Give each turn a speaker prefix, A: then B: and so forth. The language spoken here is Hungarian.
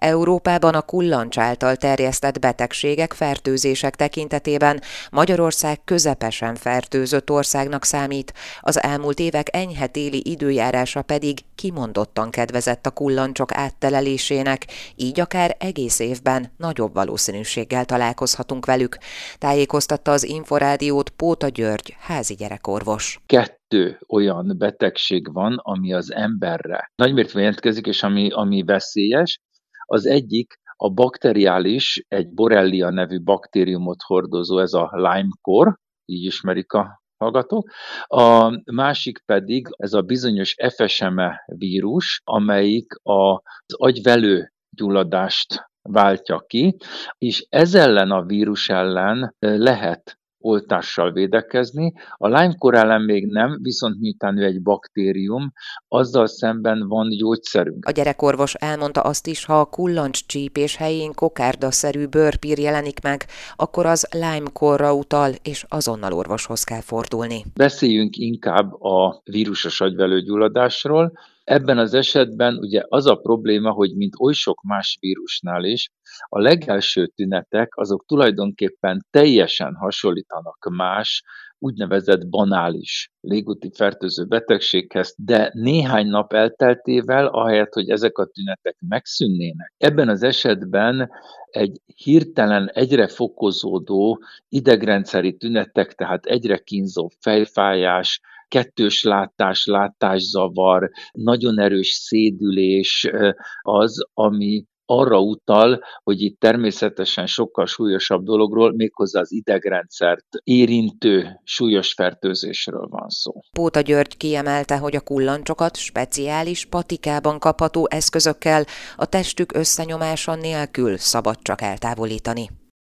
A: Európában a kullancs által terjesztett betegségek, fertőzések tekintetében Magyarország közepesen fertőzött országnak számít, az elmúlt évek enyhe téli időjárása pedig kimondottan kedvezett a kullancsok áttelelésének, így akár egész évben nagyobb valószínűséggel találkozhatunk velük, tájékoztatta az Inforádiót Póta György, házi gyerekorvos.
B: 2 olyan betegség van, ami az emberre nagymértékben jelentkezik, és ami veszélyes. Az egyik a bakteriális, egy Borrelia nevű baktériumot hordozó, ez a Lyme-kór, így ismerik a hallgatók. A másik pedig ez a bizonyos FSME vírus, amelyik az agyvelő gyulladást váltja ki, és ez ellen a vírus ellen lehet oltással védekezni. A Lyme-kór ellen még nem, viszont miután ő egy baktérium, azzal szemben van gyógyszerünk.
A: A gyerekorvos elmondta azt is, ha a kullancscsípés helyén kokárdaszerű bőrpír jelenik meg, akkor az Lyme-kórra utal, és azonnal orvoshoz kell fordulni.
B: Beszéljünk inkább a vírusos agyvelőgyulladásról. Ebben az esetben ugye az a probléma, hogy mint oly sok más vírusnál is, a legelső tünetek azok tulajdonképpen teljesen hasonlítanak más, úgynevezett banális légúti fertőző betegséghez, de néhány nap elteltével, ahelyett, hogy ezek a tünetek megszűnnének, ebben az esetben egy hirtelen egyre fokozódó idegrendszeri tünetek, tehát egyre kínzó fejfájás, kettős látás, látászavar, nagyon erős szédülés az, ami arra utal, hogy itt természetesen sokkal súlyosabb dologról, méghozzá az idegrendszert érintő súlyos fertőzésről van szó.
A: Póta György kiemelte, hogy a kullancsokat speciális patikában kapható eszközökkel a testük összenyomása nélkül szabad csak eltávolítani.